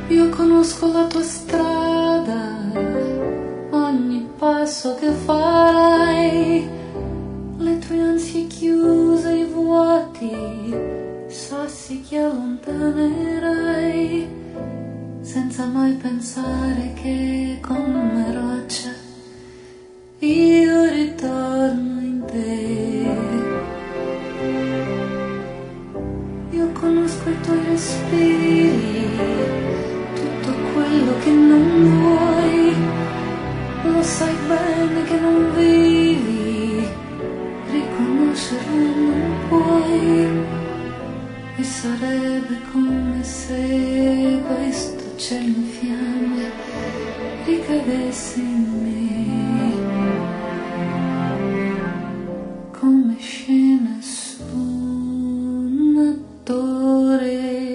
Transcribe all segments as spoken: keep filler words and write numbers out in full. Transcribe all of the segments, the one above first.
Io conosco la tua strada, ogni passo che farai, le tue ansie chiuse, i vuoti, sassi che allontanerai, senza mai pensare che con una roccia io ritorno in te. Io conosco i tuoi respiri, tutto quello che non vuoi, lo sai bene che non vivi, riconoscerlo non puoi, e sarebbe come se questo cielo in fiamme ricadesse in me, come scena su un attore.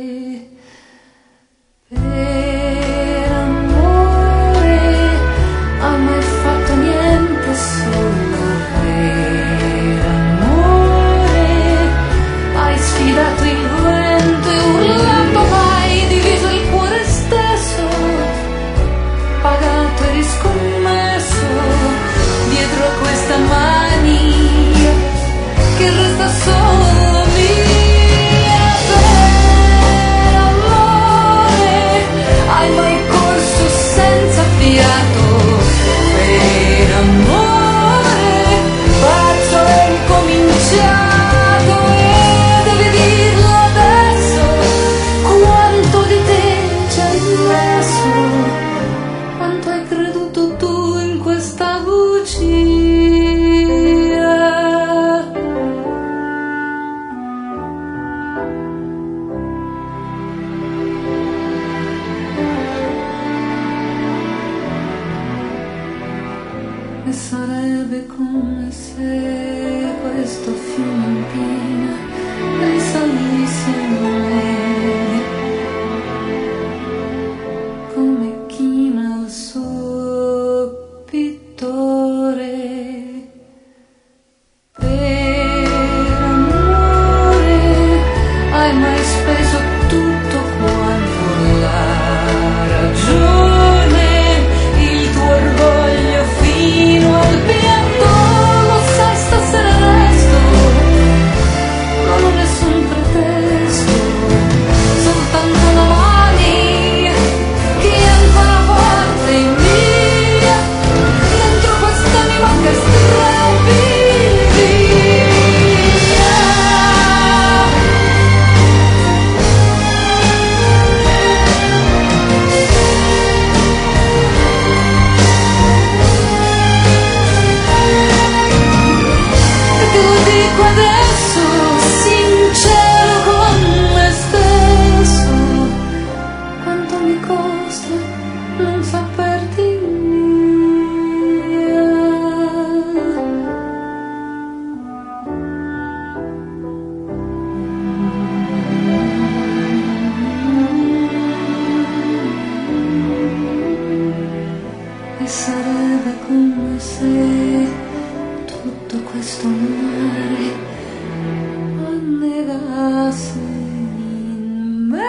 Per amore hai mai fatto niente solo per amore, hai sfidato il vento e urlando hai diviso il cuore stesso, pagato e riscommesso dietro a questa mania che resta solo mia. Per amore hai mai corso senza fiato, per amore pazzo è ricominciato, e devi dirlo adesso quanto di te ci hai messo, quanto hai creduto tu in questa bugia. E sarebbe come se questo fiume in piena risalisse a me, come china il suo pittore. Per amore hai mai speso tutto quanto la ragione, il tuo orgoglio fino al pianto, lo sai stasera resto, non ho nessun pretesto, soltanto una mani che entra la porta in mia, dentro quest'anima che strappi via. E te lo dico adesso, sincero con me stesso, quanto mi costa non saperti via. E sarebbe come se tutto questo mare annegasse in me.